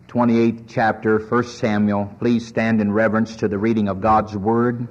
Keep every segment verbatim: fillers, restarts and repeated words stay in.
twenty-eighth chapter, First Samuel. Please stand in reverence to the reading of God's Word.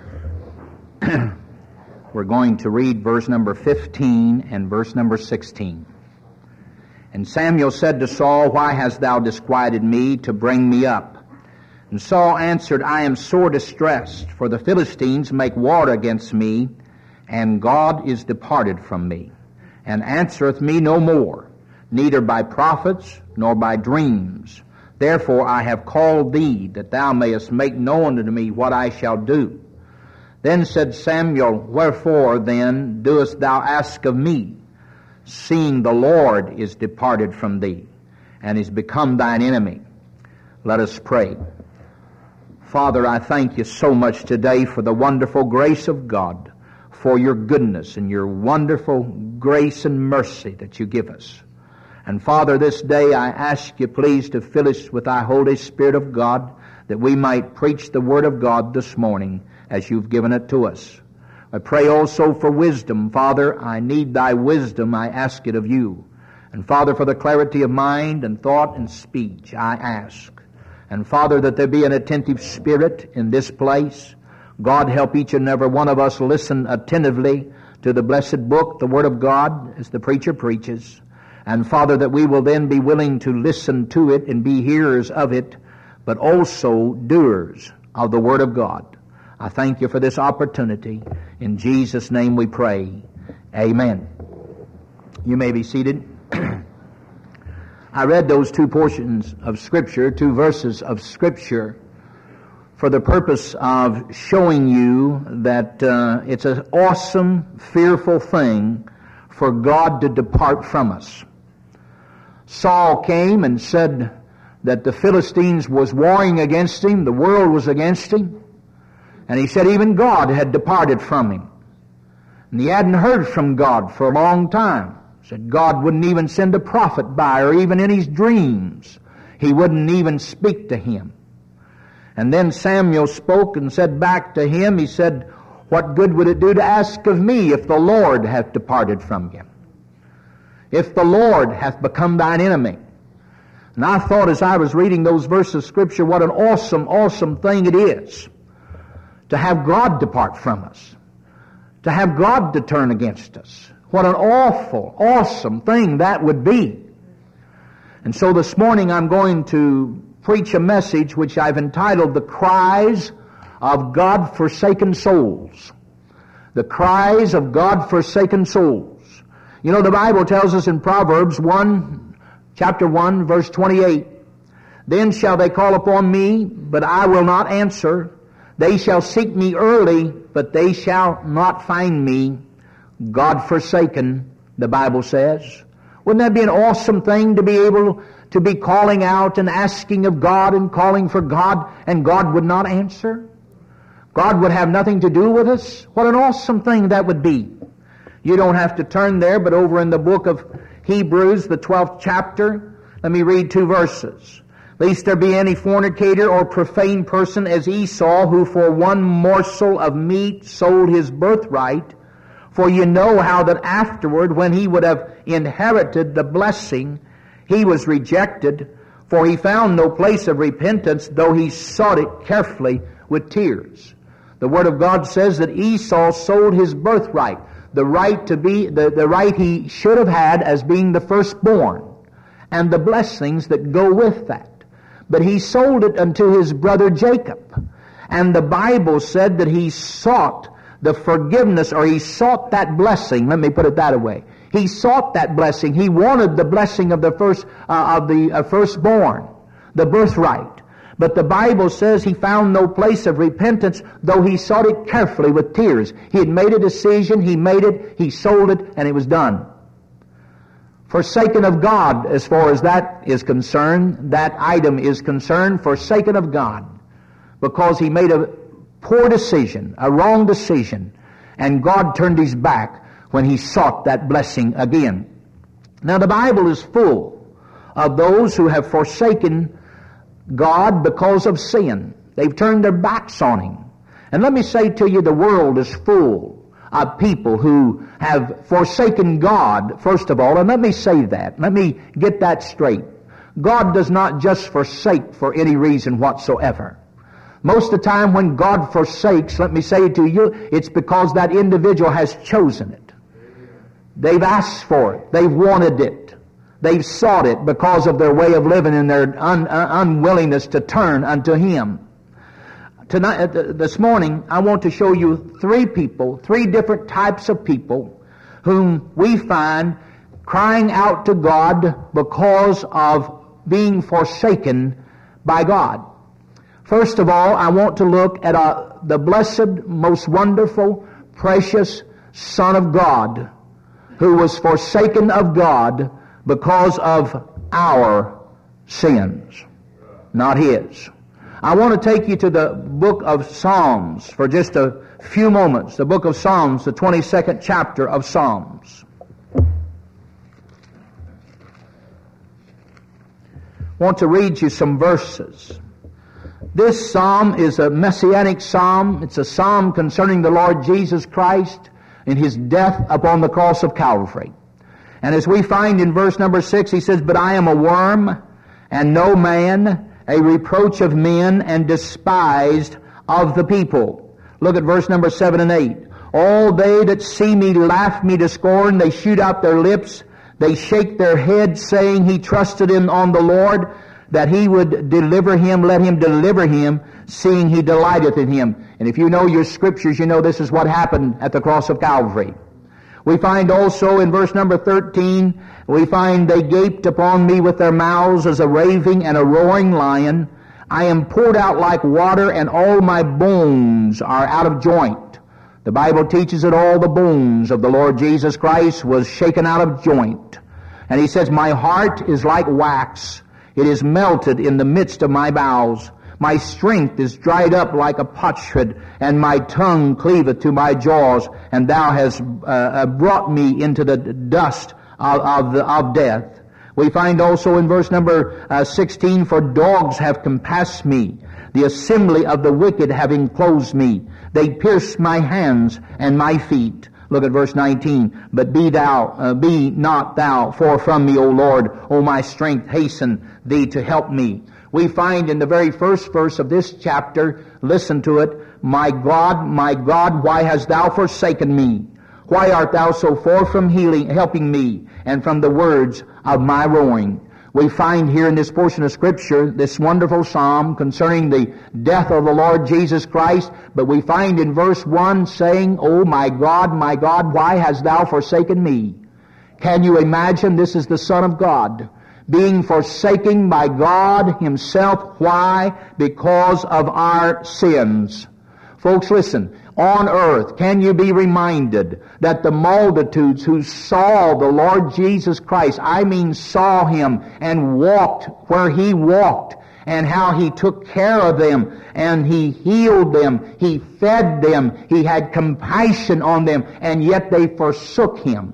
We're going to read verse number fifteen and verse number sixteen. And Samuel said to Saul, "Why hast thou disquieted me to bring me up?" And Saul answered, "I am sore distressed, for the Philistines make war against me, and God is departed from me, and answereth me no more, neither by prophets nor by dreams. Therefore I have called thee, that thou mayest make known unto me what I shall do." Then said Samuel, "Wherefore then doest thou ask of me, seeing the Lord is departed from thee, and is become thine enemy?" Let us pray. Father, I thank you so much today for the wonderful grace of God, for your goodness and your wonderful grace and mercy that you give us. And Father, this day I ask you please to fill us with thy Holy Spirit of God, that we might preach the Word of God this morning as you've given it to us. I pray also for wisdom. Father, I need thy wisdom. I ask it of you. And Father, for the clarity of mind and thought and speech, I ask. And Father, that there be an attentive spirit in this place. God, help each and every one of us listen attentively to the blessed book, the Word of God, as the preacher preaches. And Father, that we will then be willing to listen to it and be hearers of it, but also doers of the Word of God. I thank you for this opportunity. In Jesus' name we pray. Amen. You may be seated. I read those two portions of Scripture, two verses of Scripture, for the purpose of showing you that uh, it's an awesome, fearful thing for God to depart from us. Saul came and said that the Philistines was warring against him, the world was against him, and he said even God had departed from him. And he hadn't heard from God for a long time. Said God wouldn't even send a prophet by, or even in his dreams. He wouldn't even speak to him. And then Samuel spoke and said back to him, he said, "What good would it do to ask of me if the Lord hath departed from you? If the Lord hath become thine enemy?" And I thought as I was reading those verses of Scripture, what an awesome, awesome thing it is to have God depart from us, to have God to turn against us. What an awful, awesome thing that would be. And so this morning I'm going to preach a message which I've entitled "The Cries of God-Forsaken Souls." The cries of God-forsaken souls. You know, the Bible tells us in Proverbs one, chapter one, verse twenty-eight, "Then shall they call upon me, but I will not answer. They shall seek me early, but they shall not find me." God forsaken, the Bible says. Wouldn't that be an awesome thing to be able to be calling out and asking of God and calling for God, and God would not answer? God would have nothing to do with us? What an awesome thing that would be. You don't have to turn there, but over in the book of Hebrews, the twelfth chapter, let me read two verses. "Lest there be any fornicator or profane person as Esau, who for one morsel of meat sold his birthright. For you know how that afterward, when he would have inherited the blessing, he was rejected, for he found no place of repentance, though he sought it carefully with tears." The Word of God says that Esau sold his birthright, the right to be, the, the right he should have had as being the firstborn, and the blessings that go with that. But he sold it unto his brother Jacob. And the Bible said that he sought the forgiveness, or he sought that blessing. Let me put it that way. He sought that blessing. He wanted the blessing of the first uh, of the uh, firstborn, the birthright. But the Bible says he found no place of repentance, though he sought it carefully with tears. He had made a decision, he made it, he sold it, and it was done. Forsaken of God, as far as that is concerned, that item is concerned, forsaken of God, because he made a poor decision, a wrong decision, and God turned his back when he sought that blessing again. Now the Bible is full of those who have forsaken God because of sin. They've turned their backs on him. And let me say to you, the world is full of people who have forsaken God, first of all, and let me say that. Let me get that straight. God does not just forsake for any reason whatsoever. Most of the time when God forsakes, let me say to you, it's because that individual has chosen it. They've asked for it. They've wanted it. They've sought it because of their way of living and their un, uh, unwillingness to turn unto Him. Tonight, uh, this morning, I want to show you three people, three different types of people whom we find crying out to God because of being forsaken by God. First of all, I want to look at uh, the blessed, most wonderful, precious Son of God, who was forsaken of God because of our sins, not His. I want to take you to the book of Psalms for just a few moments. The book of Psalms, the twenty-second chapter of Psalms. I want to read you some verses. This psalm is a messianic psalm. It's a psalm concerning the Lord Jesus Christ and His death upon the cross of Calvary. And as we find in verse number six, he says, "But I am a worm and no man, a reproach of men and despised of the people." Look at verse number seven and eight. "All they that see me laugh me to scorn. They shoot out their lips. They shake their heads, saying, He trusted in on the Lord, that He would deliver him. Let Him deliver him, seeing He delighteth in him." And if you know your scriptures, you know this is what happened at the cross of Calvary. We find also in verse number thirteen, we find, "They gaped upon me with their mouths as a raving and a roaring lion. I am poured out like water, and all my bones are out of joint." The Bible teaches that all the bones of the Lord Jesus Christ was shaken out of joint. And he says, "My heart is like wax. It is melted in the midst of my bowels. My strength is dried up like a potsherd, and my tongue cleaveth to my jaws. And thou hast uh, brought me into the dust of, of, the, of death." We find also in verse number uh, sixteen, "For dogs have compassed me, the assembly of the wicked have enclosed me. They pierced my hands and my feet." Look at verse nineteen. "But be thou, uh, be not thou far from me, O Lord. O my strength, hasten thee to help me." We find in the very first verse of this chapter, listen to it, "My God, my God, why hast thou forsaken me? Why art thou so far from healing, helping me, and from the words of my roaring?" We find here in this portion of Scripture this wonderful psalm concerning the death of the Lord Jesus Christ. But we find in verse one saying, "Oh my God, my God, why hast thou forsaken me?" Can you imagine? This is the Son of God being forsaken by God Himself. Why? Because of our sins. Folks, listen. On earth, can you be reminded that the multitudes who saw the Lord Jesus Christ, I mean saw Him and walked where He walked, and how He took care of them, and He healed them, He fed them, He had compassion on them, and yet they forsook Him?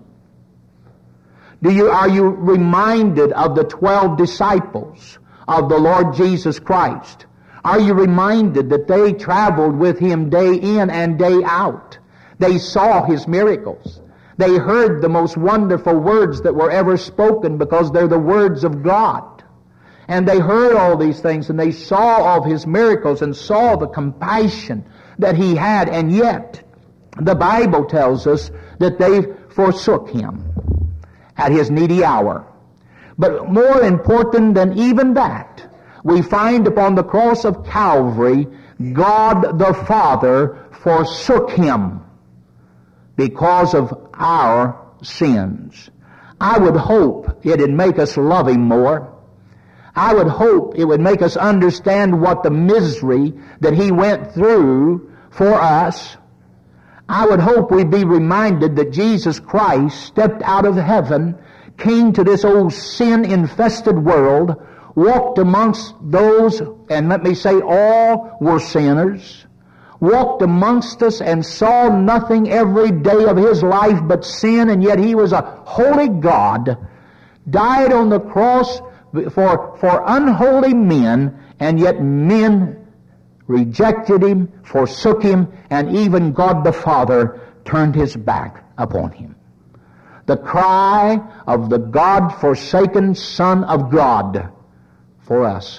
Do you, are you reminded of the twelve disciples of the Lord Jesus Christ? Are you reminded that they traveled with Him day in and day out? They saw His miracles. They heard the most wonderful words that were ever spoken, because they're the words of God. And they heard all these things, and they saw all of His miracles and saw the compassion that He had. And yet, the Bible tells us that they forsook Him at His needy hour. But more important than even that, we find upon the cross of Calvary, God the Father forsook Him because of our sins. I would hope it'd make us love Him more. I would hope it would make us understand what the misery that He went through for us. I would hope we'd be reminded that Jesus Christ stepped out of heaven, came to this old sin-infested world, walked amongst those, and let me say all were sinners, walked amongst us and saw nothing every day of His life but sin, and yet He was a holy God, died on the cross for, for unholy men, and yet men rejected Him, forsook Him, and even God the Father turned His back upon Him. The cry of the God-forsaken Son of God for us.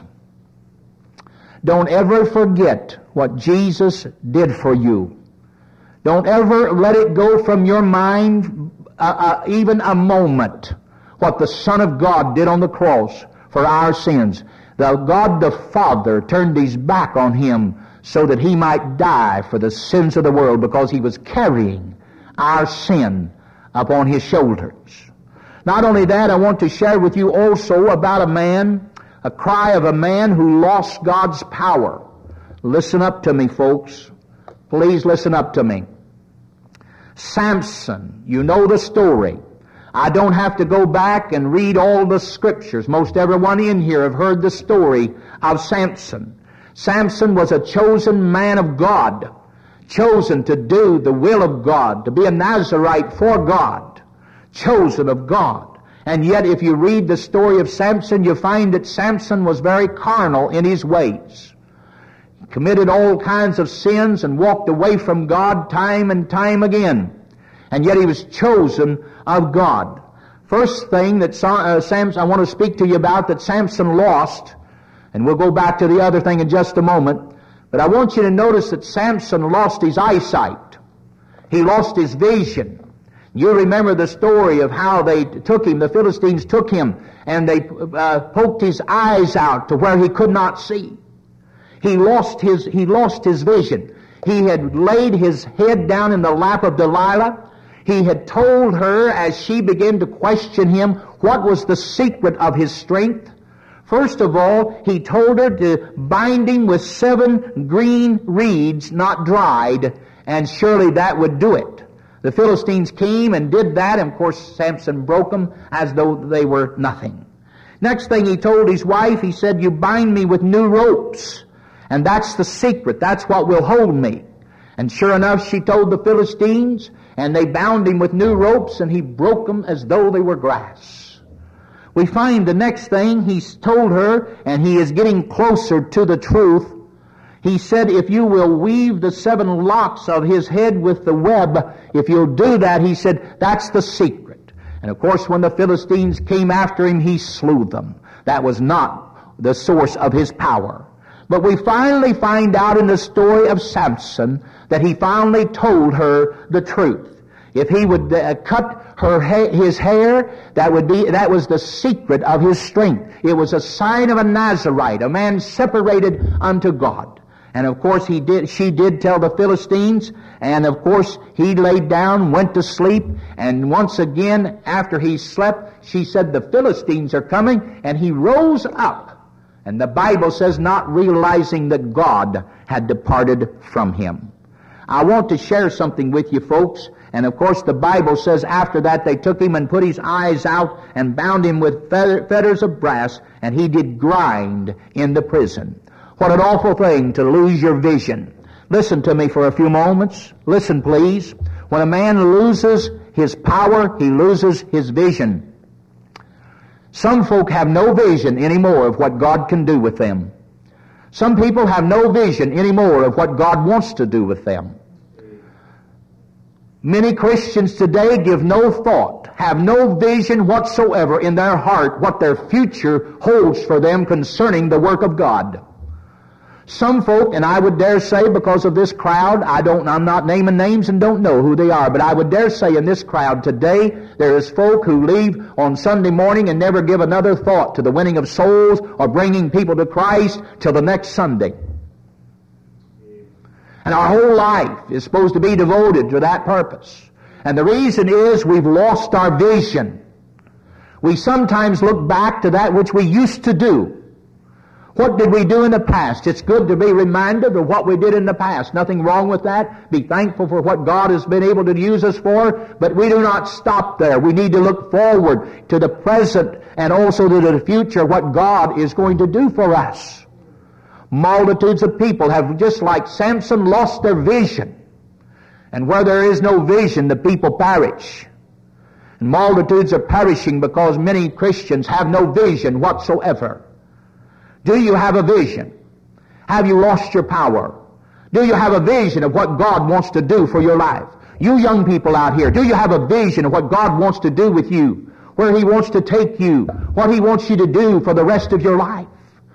Don't ever forget what Jesus did for you. Don't ever let it go from your mind uh, uh, even a moment what the Son of God did on the cross for our sins. The God the Father turned His back on Him so that He might die for the sins of the world, because He was carrying our sin upon His shoulders. Not only that, I want to share with you also about a man, a cry of a man who lost God's power. Listen up to me, folks. Please listen up to me. Samson, you know the story. I don't have to go back and read all the scriptures. Most everyone in here have heard the story of Samson. Samson was a chosen man of God, chosen to do the will of God, to be a Nazarite for God, chosen of God. And yet if you read the story of Samson, you find that Samson was very carnal in his ways. He committed all kinds of sins and walked away from God time and time again. And yet he was chosen of God. First thing that uh, Samson, I want to speak to you about that Samson lost, and we'll go back to the other thing in just a moment, but I want you to notice that Samson lost his eyesight. He lost his vision. You remember the story of how they took him, the Philistines took him, and they uh, poked his eyes out to where he could not see. He lost his, he lost his vision. He had laid his head down in the lap of Delilah. He had told her, as she began to question him, what was the secret of his strength. First of all, he told her to bind him with seven green reeds not dried, and surely that would do it. The Philistines came and did that, and of course Samson broke them as though they were nothing. Next thing he told his wife, he said, you bind me with new ropes, and that's the secret. That's what will hold me. And sure enough, she told the Philistines, and they bound him with new ropes, and he broke them as though they were grass. We find the next thing he's told her, and he is getting closer to the truth. He said, if you will weave the seven locks of his head with the web, if you'll do that, he said, that's the secret. And of course, when the Philistines came after him, he slew them. That was not the source of his power. But we finally find out in the story of Samson that he finally told her the truth. If he would uh, cut her ha- his hair, that would be that was the secret of his strength. It was a sign of a Nazarite, a man separated unto God. And of course he did she did tell the Philistines, and of course he laid down, went to sleep, and once again after he slept, she said, the Philistines are coming, and he rose up. And the Bible says, not realizing that God had departed from him. I want to share something with you folks. And of course the Bible says after that they took him and put his eyes out and bound him with fetters of brass, and he did grind in the prison. What an awful thing to lose your vision. Listen to me for a few moments. Listen, please. When a man loses his power, he loses his vision. Some folk have no vision anymore of what God can do with them. Some people have no vision anymore of what God wants to do with them. Many Christians today give no thought, have no vision whatsoever in their heart what their future holds for them concerning the work of God. Some folk, and I would dare say because of this crowd, I don't, I'm not naming names and don't know who they are, but I would dare say in this crowd today, there is folk who leave on Sunday morning and never give another thought to the winning of souls or bringing people to Christ till the next Sunday. And our whole life is supposed to be devoted to that purpose. And the reason is we've lost our vision. We sometimes look back to that which we used to do. What did we do in the past? It's good to be reminded of what we did in the past. Nothing wrong with that. Be thankful for what God has been able to use us for. But we do not stop there. We need to look forward to the present and also to the future, what God is going to do for us. Multitudes of people have, just like Samson, lost their vision. And where there is no vision, the people perish. And multitudes are perishing because many Christians have no vision whatsoever. Do you have a vision? Have you lost your power? Do you have a vision of what God wants to do for your life? You young people out here, do you have a vision of what God wants to do with you? Where He wants to take you? What He wants you to do for the rest of your life?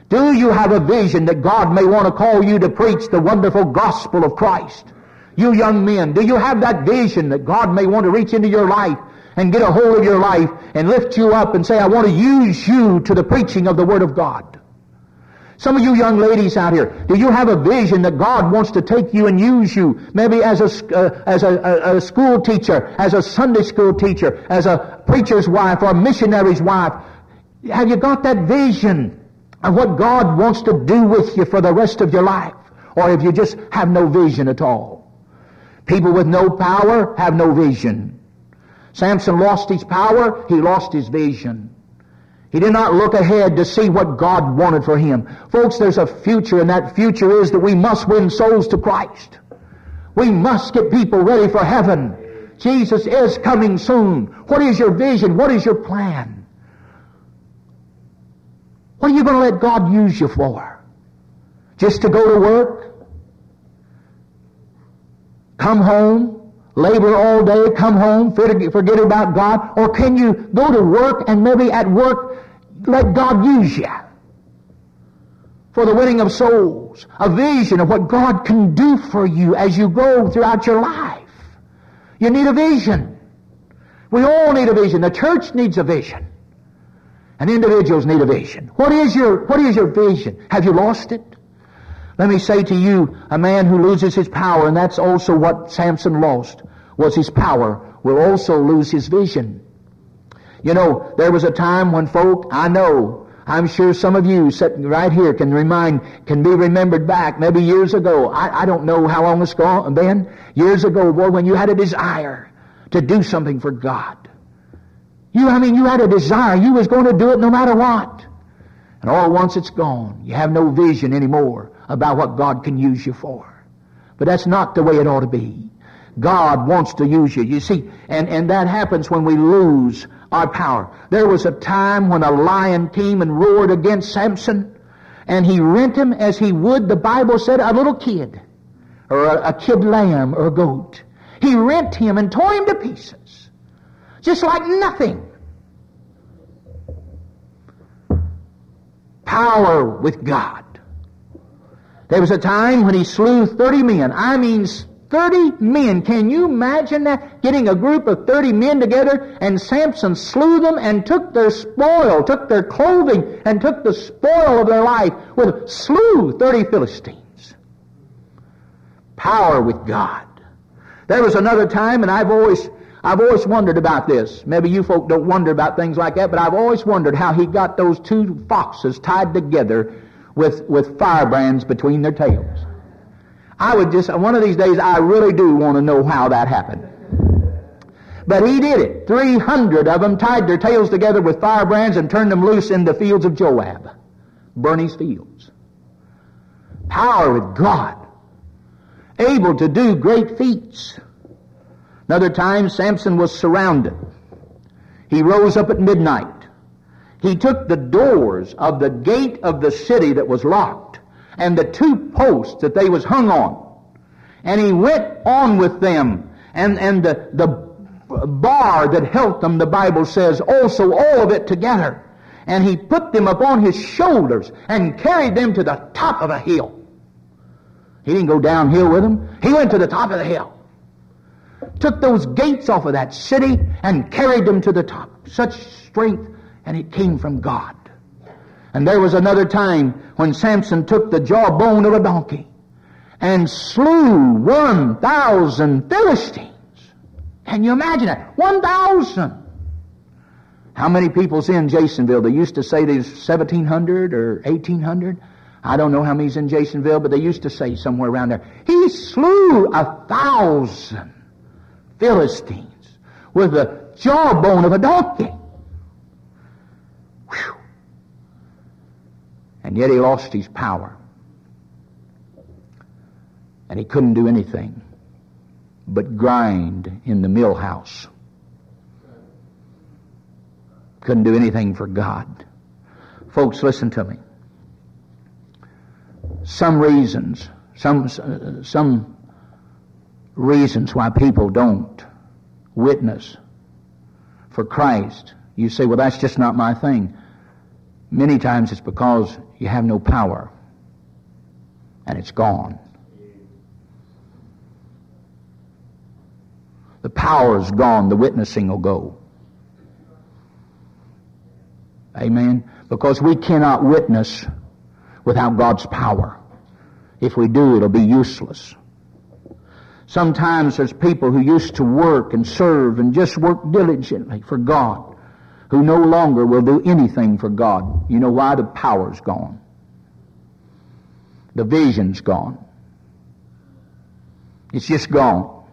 Do you have a vision that God may want to call you to preach the wonderful gospel of Christ? You young men, do you have that vision that God may want to reach into your life and get a hold of your life and lift you up and say, I want to use you to the preaching of the Word of God? Some of you young ladies out here, do you have a vision that God wants to take you and use you, maybe as a, uh, as a, a, a school teacher, as a Sunday school teacher, as a preacher's wife or a missionary's wife? Have you got that vision of what God wants to do with you for the rest of your life? Or if you just have no vision at all? People with no power have no vision. Samson lost his power, he lost his vision. He did not look ahead to see what God wanted for him. Folks, there's a future, and that future is that we must win souls to Christ. We must get people ready for heaven. Jesus is coming soon. What is your vision? What is your plan? What are you going to let God use you for? Just to go to work? Come home, labor all day, come home, forget about God? Or can you go to work and maybe at work let God use you for the winning of souls? A vision of what God can do for you as you go throughout your life. You need a vision. We all need a vision. The church needs a vision. And individuals need a vision. What is your, what is your vision? Have you lost it? Let me say to you, a man who loses his power, and that's also what Samson lost, was his power, will also lose his vision. You know, there was a time when folk, I know, I'm sure some of you sitting right here can remind, can be remembered back, maybe years ago. I, I don't know how long it's gone, been. Years ago, boy, when you had a desire to do something for God. You, I mean, you had a desire. You was going to do it no matter what. And all at once it's gone. You have no vision anymore about what God can use you for. But that's not the way it ought to be. God wants to use you. You see, and, and that happens when we lose our power. There was a time when a lion came and roared against Samson, and he rent him as he would, the Bible said, a little kid, or a, a kid lamb or a goat. He rent him and tore him to pieces, just like nothing. Power with God. There was a time when he slew thirty men. I mean thirty men. Can you imagine that? Getting a group of thirty men together, and Samson slew them and took their spoil, took their clothing, and took the spoil of their life, with slew thirty Philistines. Power with God. There was another time, and I've always I've always wondered about this. Maybe you folk don't wonder about things like that, but I've always wondered how he got those two foxes tied together with, with firebrands between their tails. I would just, one of these days, I really do want to know how that happened. But he did it. three hundred of them tied their tails together with firebrands and turned them loose in the fields of Joab. Bernie's fields. Power with God. Able to do great feats. Another time, Samson was surrounded. He rose up at midnight. He took the doors of the gate of the city that was locked, and the two posts that they was hung on, and he went on with them, and, and the, the bar that held them, the Bible says, also all of it together. And he put them upon his shoulders and carried them to the top of a hill. He didn't go downhill with them. He went to the top of the hill. Took those gates off of that city and carried them to the top. Such strength, and it came from God. And there was another time when Samson took the jawbone of a donkey and slew one thousand Philistines. Can you imagine that? One thousand. How many people's in Jasonville? They used to say there's seventeen hundred or eighteen hundred. I don't know how many's in Jasonville, but they used to say somewhere around there. He slew a thousand Philistines with the jawbone of a donkey. Whew. And yet he lost his power. And he couldn't do anything but grind in the mill house. Couldn't do anything for God. Folks, listen to me. Some reasons, some uh, some reasons why people don't witness for Christ. You say, well, that's just not my thing. Many times it's because you have no power. And it's gone. The power is gone. The witnessing will go. Amen? Because we cannot witness without God's power. If we do, it'll be useless. Sometimes there's people who used to work and serve and just work diligently for God who no longer will do anything for God. You know why? The power's gone. The vision's gone. It's just gone.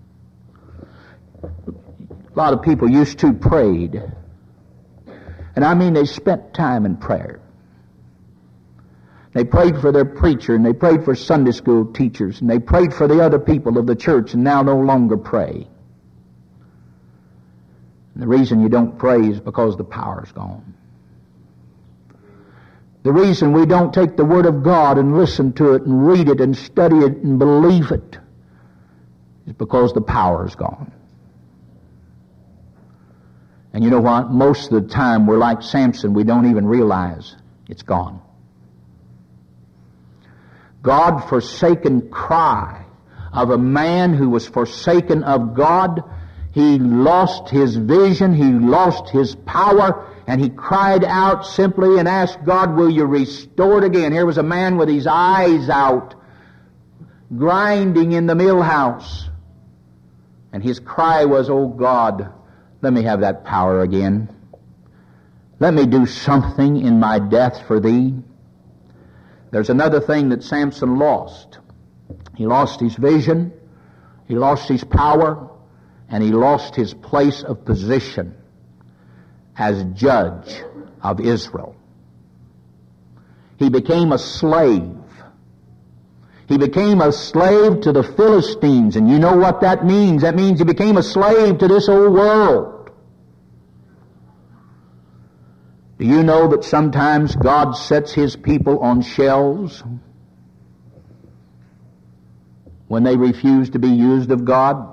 A lot of people used to prayed. And I mean they spent time in prayer. They prayed for their preacher, and they prayed for Sunday school teachers, and they prayed for the other people of the church, and now no longer pray. And the reason you don't pray is because the power's gone. The reason we don't take the Word of God and listen to it and read it and study it and believe it is because the power's gone. And you know what? Most of the time we're like Samson. We don't even realize it's gone. God-forsaken cry of a man who was forsaken of God. He lost his vision. He lost his power. And he cried out simply and asked God, will you restore it again? Here was a man with his eyes out, grinding in the mill house. And his cry was, oh God, let me have that power again. Let me do something in my death for Thee. There's another thing that Samson lost. He lost his vision, he lost his power, and he lost his place of position as judge of Israel. He became a slave. He became a slave to the Philistines, and you know what that means. That means he became a slave to this old world. Do you know that sometimes God sets His people on shelves when they refuse to be used of God?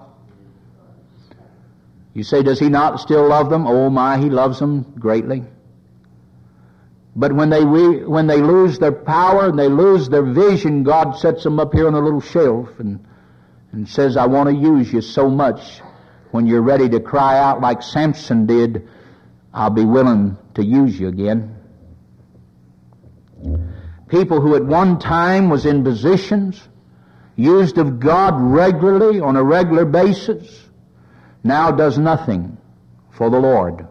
You say, does He not still love them? Oh my, He loves them greatly. But when they re- when they lose their power and they lose their vision, God sets them up here on a little shelf and, and says, I want to use you so much. When you're ready to cry out like Samson did, I'll be willing to use you again. People who at one time was in positions, used of God regularly on a regular basis, now does nothing for the Lord.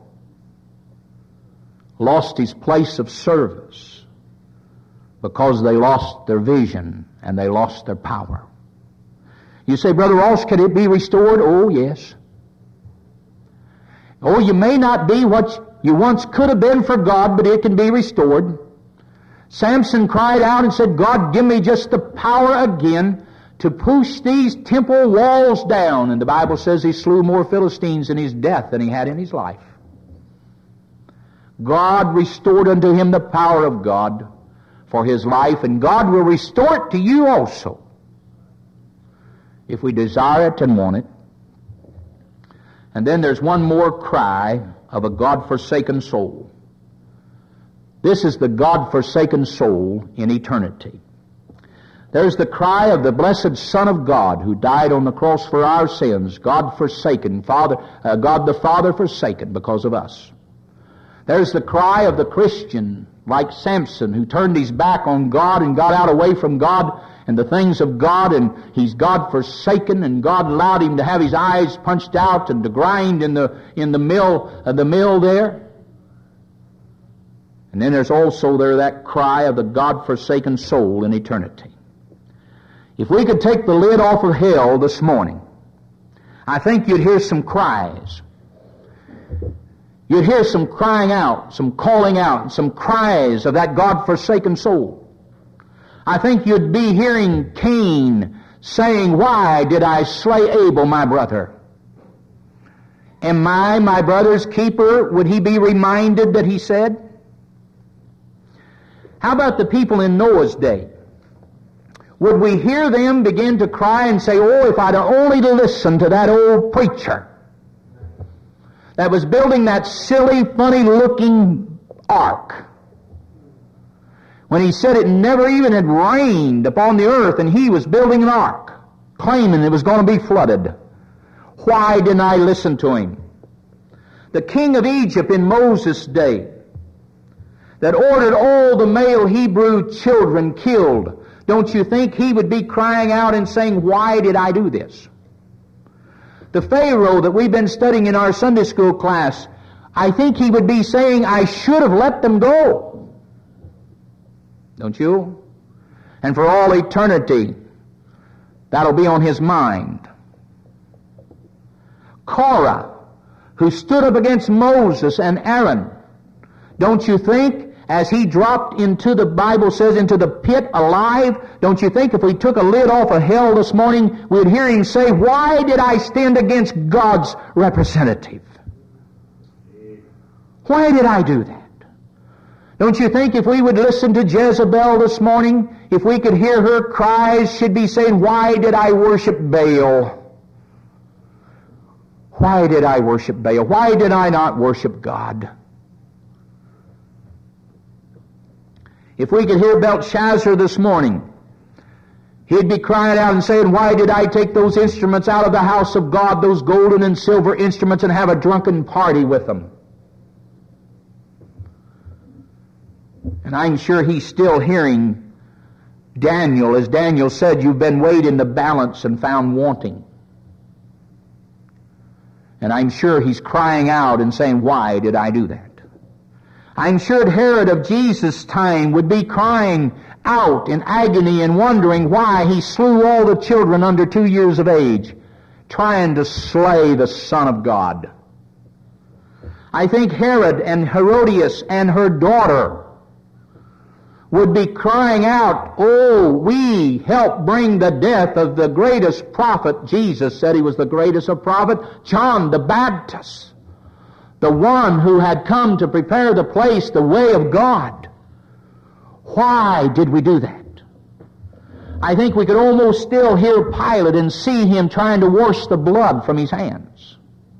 Lost his place of service because they lost their vision and they lost their power. You say, Brother Ross, can it be restored? Oh, yes. Oh, you may not be what you once could have been for God, but it can be restored. Samson cried out and said, God, give me just the power again to push these temple walls down. And the Bible says he slew more Philistines in his death than he had in his life. God restored unto him the power of God for his life, and God will restore it to you also if we desire it and want it. And then there's one more cry of a God-forsaken soul. This is the God-forsaken soul in eternity. There's the cry of the blessed Son of God who died on the cross for our sins, God-forsaken, Father, uh, God the Father forsaken because of us. There's the cry of the Christian, like Samson, who turned his back on God and got out away from God and the things of God, and he's God-forsaken, and God allowed him to have his eyes punched out and to grind in the in the mill uh, the mill there. And then there's also there that cry of the God-forsaken soul in eternity. If we could take the lid off of hell this morning, I think you'd hear some cries. You'd hear some crying out, some calling out, some cries of that God-forsaken soul. I think you'd be hearing Cain saying, why did I slay Abel, my brother? Am I my brother's keeper? Would he be reminded that he said? How about the people in Noah's day? Would we hear them begin to cry and say, oh, if I'd only listened to that old preacher that was building that silly, funny-looking ark? when he said it never even had rained upon the earth and he was building an ark, claiming it was going to be flooded. Why didn't I listen to him? The king of Egypt in Moses' day that ordered all the male Hebrew children killed, don't you think he would be crying out and saying, why did I do this? The Pharaoh that we've been studying in our Sunday school class, I think he would be saying, I should have let them go. Don't you? And for all eternity, that'll be on his mind. Korah, who stood up against Moses and Aaron, don't you think, as he dropped into, the Bible says, into the pit alive, don't you think if we took a lid off of hell this morning, we'd hear him say, why did I stand against God's representative? Why did I do that? Don't you think if we would listen to Jezebel this morning, if we could hear her cries, she'd be saying, why did I worship Baal? Why did I worship Baal? Why did I not worship God? If we could hear Belshazzar this morning, he'd be crying out and saying, why did I take those instruments out of the house of God, those golden and silver instruments, and have a drunken party with them? And I'm sure he's still hearing Daniel, as Daniel said, you've been weighed in the balance and found wanting. And I'm sure he's crying out and saying, why did I do that? I'm sure Herod of Jesus' time would be crying out in agony and wondering why he slew all the children under two years of age, trying to slay the Son of God. I think Herod and Herodias and her daughter would be crying out, oh, we helped bring the death of the greatest prophet. Jesus said he was the greatest of prophets. John the Baptist, the one who had come to prepare the place, the way of God. Why did we do that? I think we could almost still hear Pilate and see him trying to wash the blood from his hands.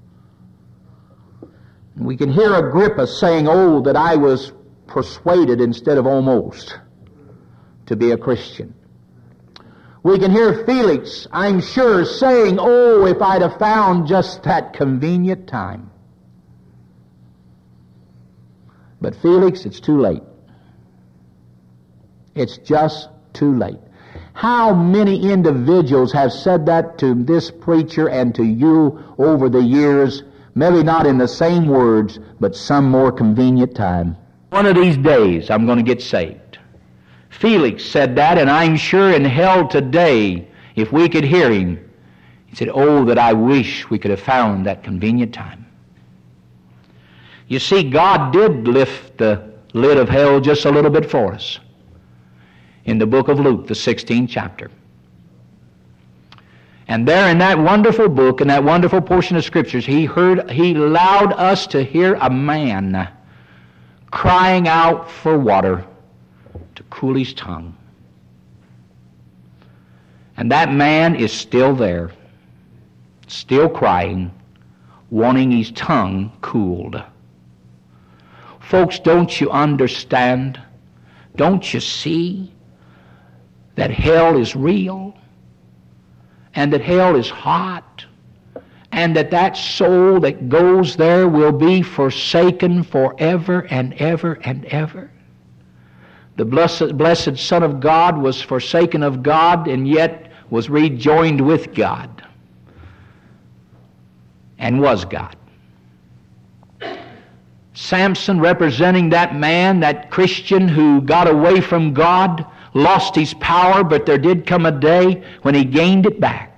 We can hear Agrippa saying, oh, that I was persuaded instead of almost to be a Christian. We can hear Felix, I'm sure, saying, oh, if I'd have found just that convenient time. But Felix, it's too late. It's just too late. How many individuals have said that to this preacher and to you over the years, maybe not in the same words, but some more convenient time? One of these days I'm going to get saved. Felix said that, and I'm sure in hell today, if we could hear him, he said, oh, that I wish we could have found that convenient time. You see, God did lift the lid of hell just a little bit for us in the book of Luke, the sixteenth chapter. And there in that wonderful book, in that wonderful portion of Scriptures, he heard, he allowed us to hear a man crying out for water to cool his tongue. And that man is still there, still crying, wanting his tongue cooled. Folks, don't you understand? Don't you see that hell is real? And that hell is hot? And that that soul that goes there will be forsaken forever and ever and ever. The blessed, blessed Son of God was forsaken of God and yet was rejoined with God and was God. Samson, representing that man, that Christian who got away from God, lost his power, but there did come a day when he gained it back.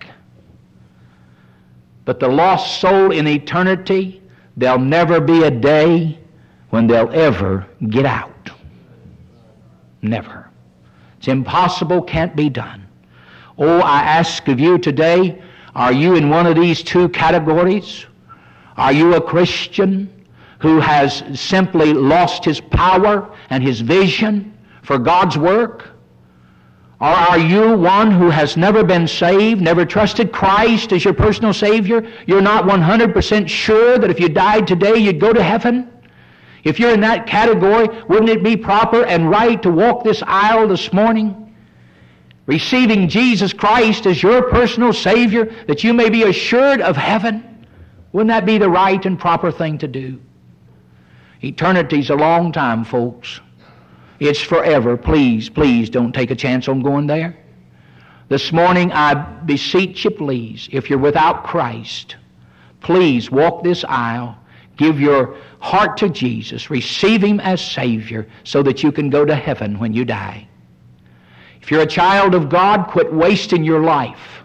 But the lost soul in eternity, there'll never be a day when they'll ever get out. Never. It's impossible, can't be done. Oh, I ask of you today, are you in one of these two categories? Are you a Christian who has simply lost his power and his vision for God's work? Or are you one who has never been saved, never trusted Christ as your personal Savior? You're not one hundred percent sure that if you died today you'd go to heaven? If you're in that category, wouldn't it be proper and right to walk this aisle this morning, receiving Jesus Christ as your personal Savior, that you may be assured of heaven? Wouldn't that be the right and proper thing to do? Eternity's a long time, folks. It's forever. Please, please don't take a chance on going there. This morning, I beseech you, please, if you're without Christ, please walk this aisle. Give your heart to Jesus. Receive Him as Savior so that you can go to heaven when you die. If you're a child of God, quit wasting your life.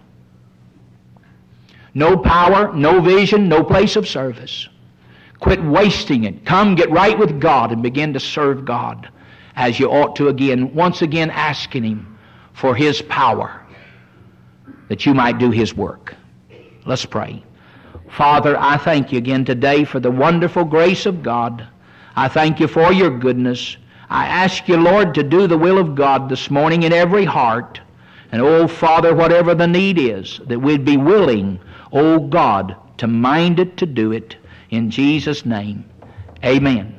No power, no vision, no place of service. Quit wasting it. Come get right with God and begin to serve God as you ought to again, once again asking Him for His power that you might do His work. Let's pray. Father, I thank you again today for the wonderful grace of God. I thank you for your goodness. I ask you, Lord, to do the will of God this morning in every heart. And, oh, Father, whatever the need is, that we'd be willing, oh God, to mind it, to do it. In Jesus' name, amen.